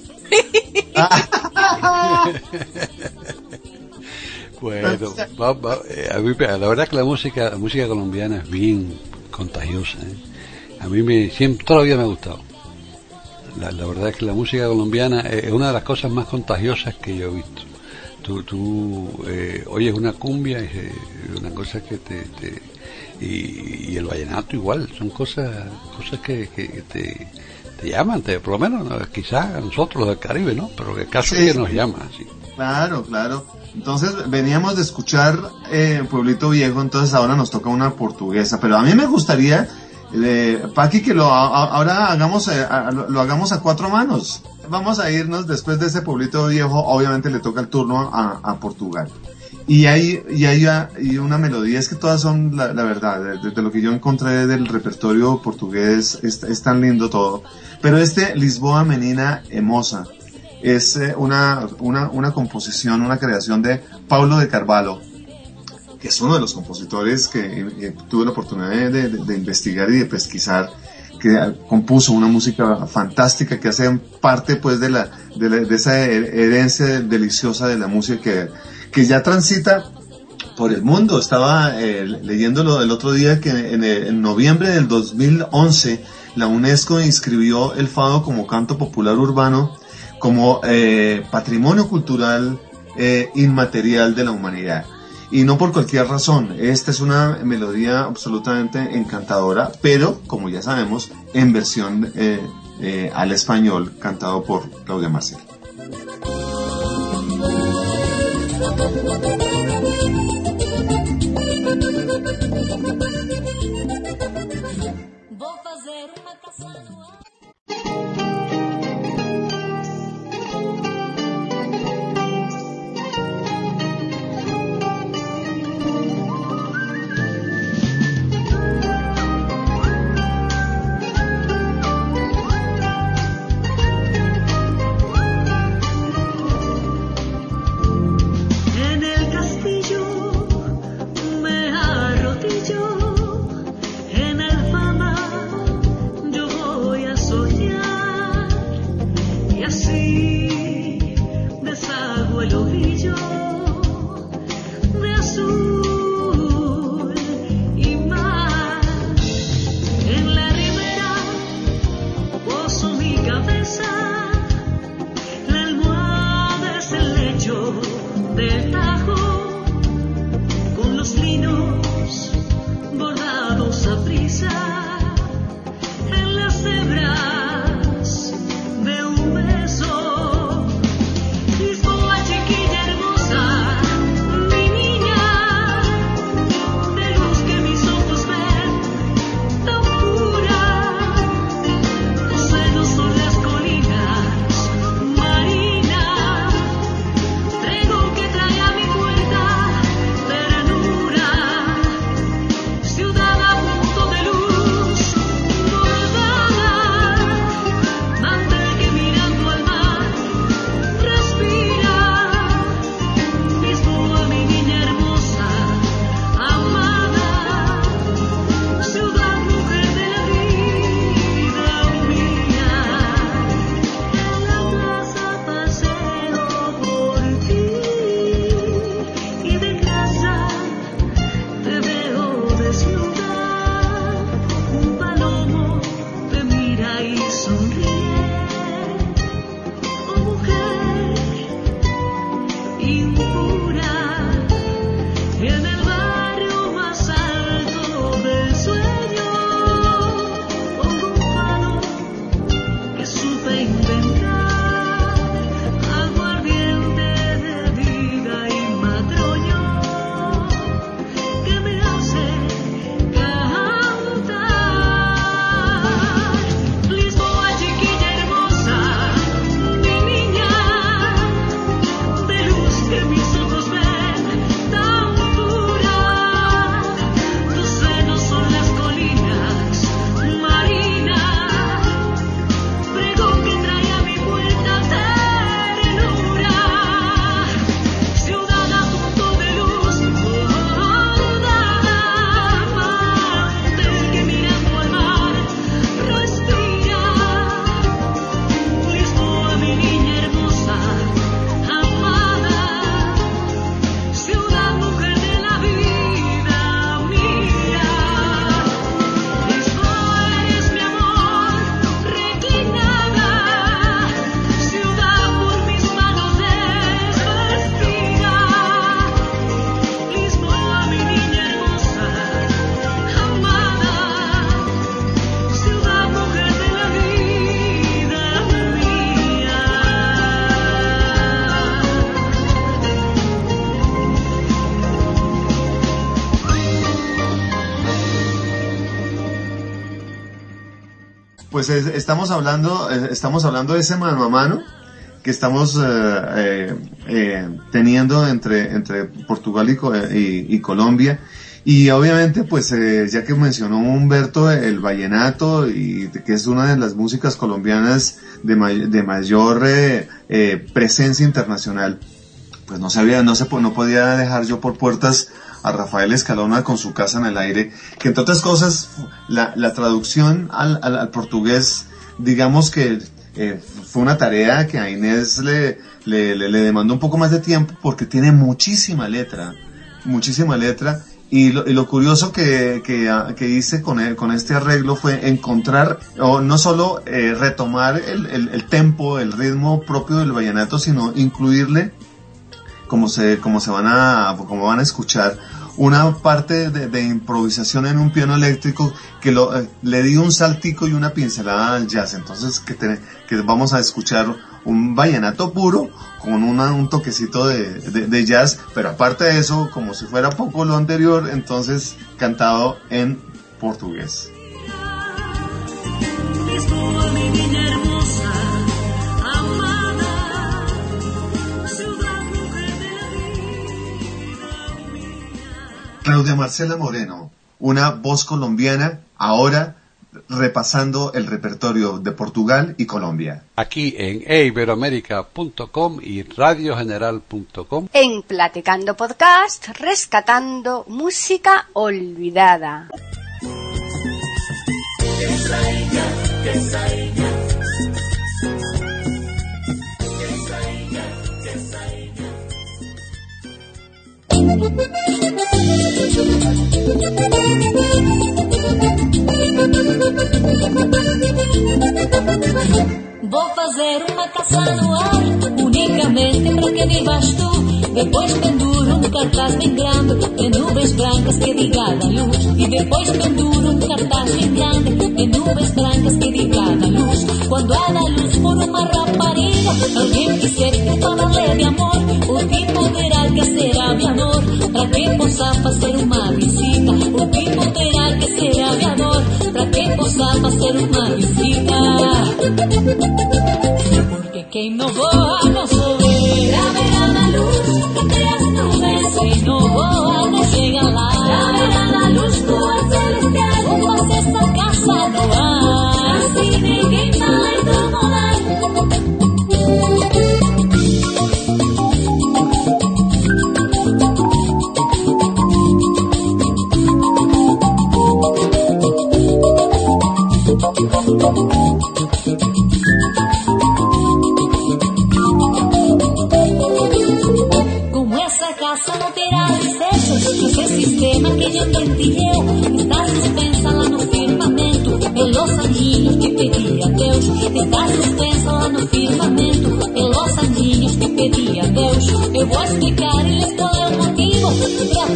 Bueno, va, va, eh, a mí, la verdad que la música, la música colombiana es bien contagiosa, ¿eh? A mí me, siempre, toda la vida me ha gustado. La, la verdad es que la música colombiana es una de las cosas más contagiosas que yo he visto. Tú, tú eh, oyes una cumbia, es eh, una cosa que te, te y, y el vallenato igual, son cosas, cosas que, que, que te, te llaman, te, por lo menos, ¿no? Quizás a nosotros los del Caribe, ¿no? Pero el caso Sí, es que nos llama, sí. Claro, claro. Entonces veníamos de escuchar eh, Pueblito Viejo, entonces ahora nos toca una portuguesa, pero a mí me gustaría, eh, Paqui, que lo a, ahora hagamos eh, a, lo hagamos a cuatro manos. Vamos a irnos después de ese Pueblito Viejo, obviamente le toca el turno a, a Portugal. Y hay, y hay y una melodía, es que todas son la, la verdad, desde de lo que yo encontré del repertorio portugués, es, es tan lindo todo. Pero este Lisboa Menina Hermosa es eh, una, una, una composición, una creación de Paulo de Carvalho, que es uno de los compositores que eh, tuve la oportunidad de, de, de investigar y de pesquisar, que compuso una música fantástica que hace parte pues de la, de, la, de esa herencia deliciosa de la música que, que ya transita por el mundo. Estaba eh, leyéndolo el otro día que en, en noviembre del dos mil once la UNESCO inscribió el fado como canto popular urbano, como eh, patrimonio cultural eh, inmaterial de la humanidad. Y no por cualquier razón, esta es una melodía absolutamente encantadora, pero, como ya sabemos, en versión eh, eh, al español, cantado por Claudia Marcel. Vou fazer uma caça no ar. En el Pues es, estamos hablando estamos hablando de ese mano a mano que estamos eh, eh, eh, teniendo entre entre Portugal y, y, y Colombia, y obviamente pues eh, ya que mencionó Humberto el vallenato, y que es una de las músicas colombianas de, may, de mayor eh, eh, presencia internacional, pues no sabía no se no podía dejar yo por puertas a Rafael Escalona con Su casa en el aire, que entre otras cosas la, la traducción al, al, al portugués, digamos que eh, fue una tarea que a Inés le, le, le, le demandó un poco más de tiempo, porque tiene muchísima letra, muchísima letra, y lo, y lo curioso que, que, que hice con, el, con este arreglo fue encontrar, o no solo eh, retomar el, el, el tempo, el ritmo propio del vallenato, sino incluirle, como se, como se van a, como van a escuchar, una parte de, de improvisación en un piano eléctrico que lo, eh, le dio un saltico y una pincelada al jazz. Entonces que, te, que vamos a escuchar un vallenato puro con una, un toquecito de, de, de jazz, pero aparte de eso, como si fuera poco lo anterior, entonces cantado en portugués. Claudia Marcela Moreno, una voz colombiana, ahora repasando el repertorio de Portugal y Colombia. Aquí en e iberoamerica punto com y radio general punto com. En Platicando Podcast, rescatando música olvidada. Vou fazer uma caça no ar, unicamente para que vivas tu. Depois penduro um cartaz bem grande, de nuvens brancas que diga da luz. E depois penduro um cartaz bem grande, de nuvens brancas que diga da luz. Quando há da luz por uma rapariga, alguém quiser que falarle de amor, o tipo terá que ser aviador, para que possa fazer uma visita. O tipo terá que ser aviador, para que possa fazer uma visita. Porque quem não voa não sobe, a ver a luz entre as nuvens. Quem não voa não chega lá, a ver a luz tua celestial. Vou fazer esta casa no ar, assim ninguém vai incomodar.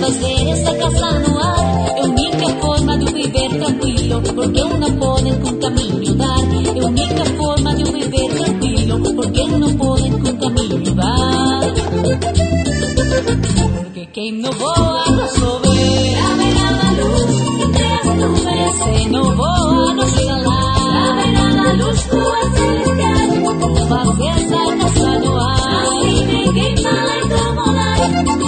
fazer essa caça no ar. É a única forma de eu viver tranquilo, porque eu não posso com caminho dar. É a única forma de eu viver tranquilo, porque eu não posso com caminho dar. Porque quem não voa não sobe. A beira da luz, entre as nuvens. Se não voa não chega lá. A beira da luz, tua celestial. Vou fazer essa caça no ar. Assim ninguém vai incomodar.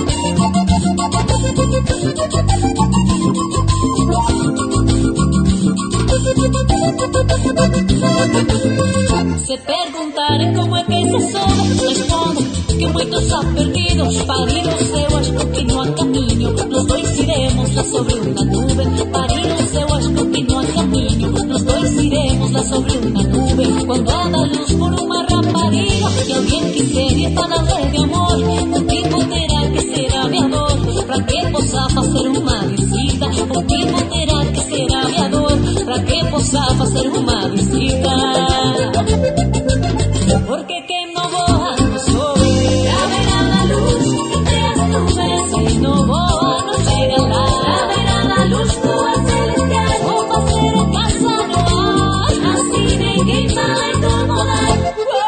Se perguntarem como é que se sobe, respondo que muitos estão perdidos, paridos eu acho que não há caminho. Nós dois iremos lá sobre uma nuvem, paridos eu acho que não há caminho. Nós dois iremos lá sobre uma nuvem. Quando há da luz por uma rapariga, que alguém quiser ir para a rede de amor, o tipo terá que ser aviador, para que possa fazer uma visita. O tipo terá que ser aviador, para que possa fazer uma visita. Porque quem não voa não sobe. A beira da luz, entre as nuvens. Quem não voa não chega lá. A beira da luz, tua celestial. Vou fazer a caça no ar. Assim ninguém vai incomodar.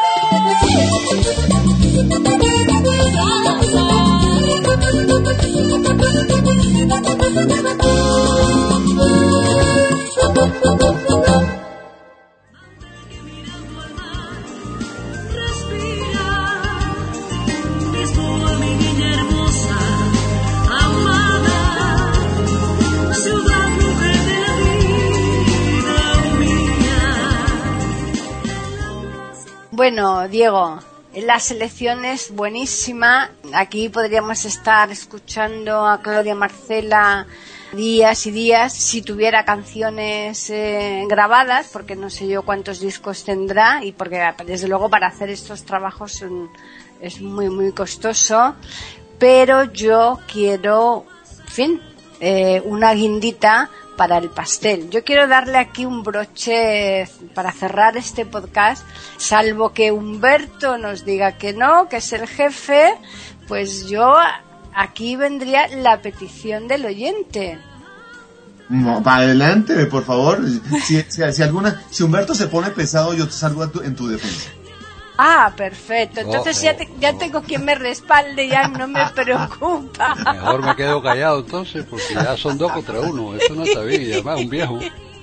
Bueno, Diego, la selección es buenísima. Aquí podríamos estar escuchando a Claudia Marcela días y días si tuviera canciones eh, grabadas, porque no sé yo cuántos discos tendrá y porque desde luego para hacer estos trabajos um, es muy muy costoso, pero yo quiero, en fin, eh, una guindita para el pastel. Yo quiero darle aquí un broche para cerrar este podcast, salvo que Humberto nos diga que no, que es el jefe, pues yo aquí vendría la petición del oyente. No, para adelante, por favor. Si, si, si alguna, si Humberto se pone pesado, yo salgo a tu, en tu defensa. Ah, perfecto. Entonces Oh, ya, te, ya tengo quien me respalde, ya no me preocupa. Mejor me quedo callado entonces, porque ya son dos contra uno. Eso no está bien, y además un viejo.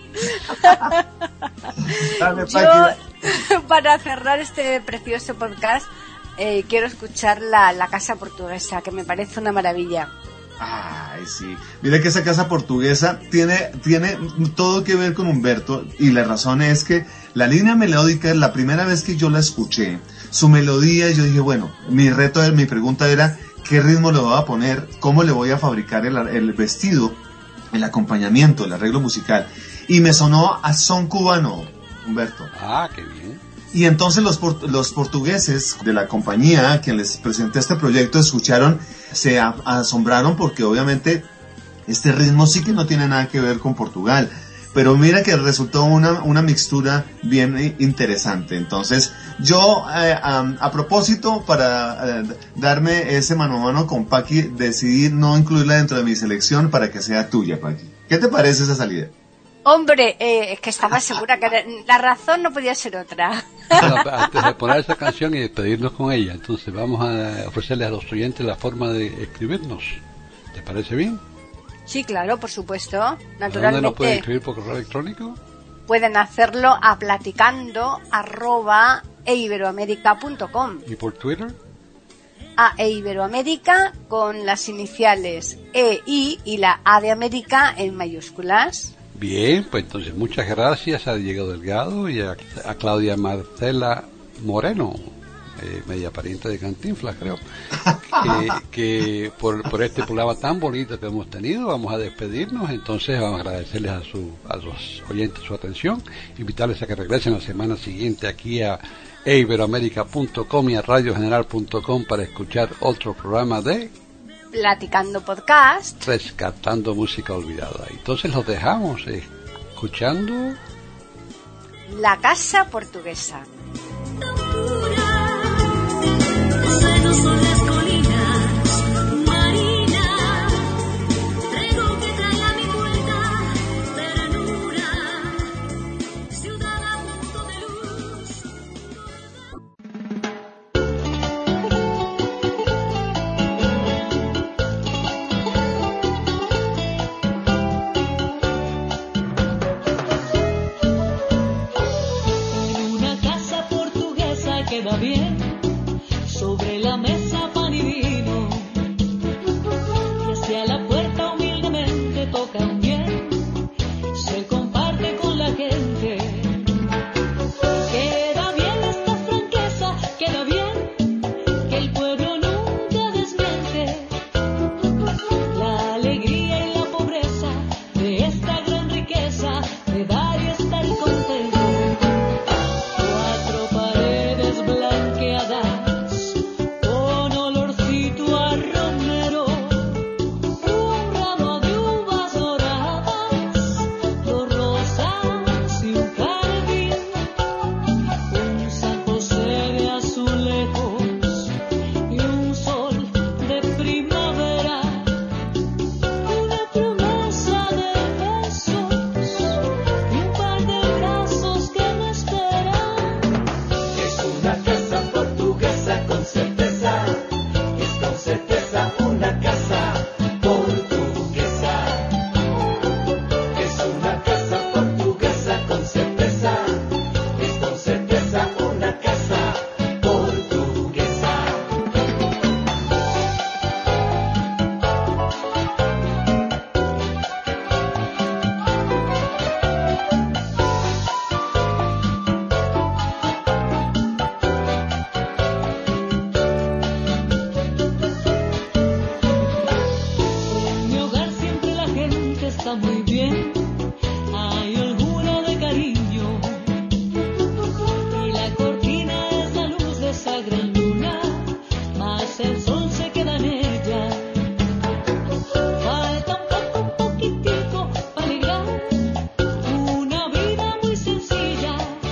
Dale, Yo, para cerrar este precioso podcast, eh, quiero escuchar la, la Casa Portuguesa, que me parece una maravilla. Ay, sí. Mira que esa casa portuguesa tiene, tiene todo que ver con Humberto, y la razón es que la línea melódica, la primera vez que yo la escuché, su melodía, yo dije, bueno, mi reto, mi pregunta era, ¿qué ritmo le voy a poner? ¿Cómo le voy a fabricar el, el vestido, el acompañamiento, el arreglo musical? Y me sonó a son cubano, Humberto. Ah, qué bien. Y entonces los, port- los portugueses de la compañía a quien les presenté este proyecto escucharon, se a- asombraron porque obviamente este ritmo sí que no tiene nada que ver con Portugal. Pero mira que resultó una, una mixtura bien interesante. Entonces yo eh, a, a propósito para eh, darme ese mano a mano con Paqui, decidí no incluirla dentro de mi selección para que sea tuya, Paqui. ¿Qué te parece esa salida? Hombre, eh, es que estaba segura que la razón no podía ser otra. Bueno, antes de poner esa canción y despedirnos con ella, entonces vamos a ofrecerles a los oyentes la forma de escribirnos. ¿Te parece bien? Sí, claro, por supuesto. Naturalmente. ¿Dónde nos pueden escribir por correo electrónico? Pueden hacerlo a platicando arroba eiberoamerica punto com. ¿Y por Twitter? A Eiberoamérica con las iniciales E I y la A de América en mayúsculas. Bien, pues entonces muchas gracias a Diego Delgado y a, a Claudia Marcela Moreno, eh, media pariente de Cantinflas, creo, que, que por, por este programa tan bonito que hemos tenido. Vamos a despedirnos, entonces vamos a agradecerles a, su, a los oyentes su atención, invitarles a que regresen la semana siguiente aquí a eiberoamerica punto com y a radio general punto com para escuchar otro programa de Platicando Podcast. Rescatando Música Olvidada. Entonces los dejamos escuchando La Casa Portuguesa. Los sueños son las colinas, Marina, alegría y la pobreza de esta gran riqueza de dar y estar contento. Cuatro paredes blanqueadas con olorcito a romero, un ramo de uvas doradas, dos rosas y un jardín, un San José de azulejos y un sol de primavera, una promesa de besos y un par de brazos que me esperan. Es una casa portuguesa con certeza, es con certeza una casa portuguesa. Es una casa portuguesa con certeza, es con certeza una casa portuguesa. En mi hogar siempre la gente está muy bien, hay holgura de cariño, y la cortina es la luz de esa gran luna, más el sol se queda en ella. Falta un poco, un poquitico para alegrar una vida muy sencilla,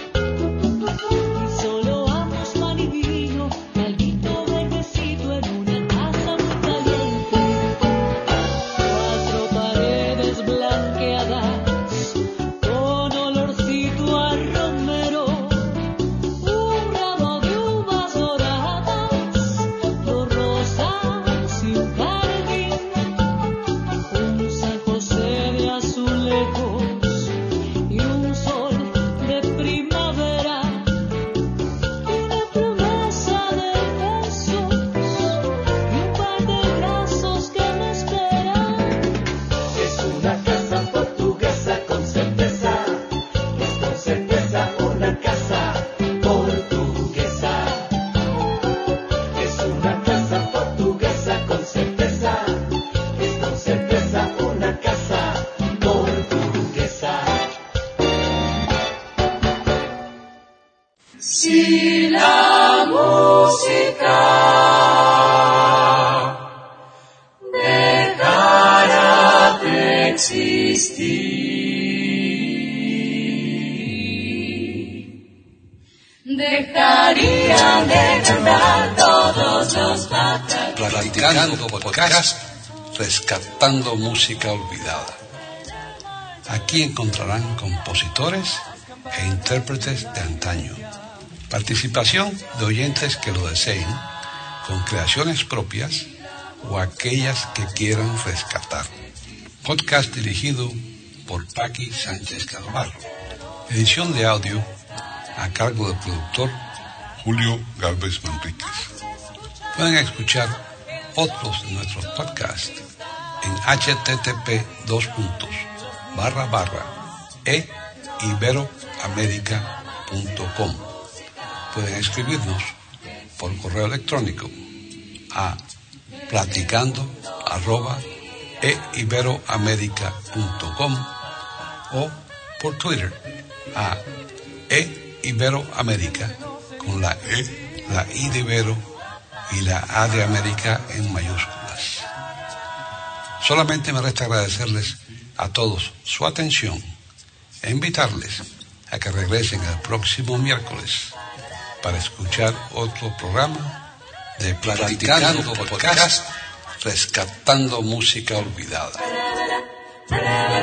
y solo amos pan y vino, caldito verdecito en una taza muy caliente. Cuatro paredes blanqueadas con olorcito a romero, un ramo de uvas doradas, dos rosas y un jardín, un San José de azulejos y un sol de primavera, una promesa de besos y un par de brazos que me esperan. Es una casa portuguesa con certeza, es con certeza una casa portuguesa. Es una casa portuguesa con certeza, es con certeza una casa portuguesa. Si la música dejara de existir, dejarían de cantar todos los patas. Platicando podcast, rescatando música olvidada. Aquí encontrarán compositores e intérpretes de antaño. Participación de oyentes que lo deseen, con creaciones propias o aquellas que quieran rescatar. Podcast dirigido por Paqui Sánchez Calvarro. Edición de audio a cargo del productor Julio Galvez Manríquez. Pueden escuchar otros de nuestros podcasts en http dos puntos barra barra e iberoamerica punto com. Pueden escribirnos por correo electrónico a platicando arroba e iberoamerica punto com o por Twitter a e iberoamerica con la E, la I de Ibero y la A de América en mayúsculas. Solamente me resta agradecerles a todos su atención e invitarles a que regresen el próximo miércoles para escuchar otro programa de Platicando Podcast, rescatando música olvidada.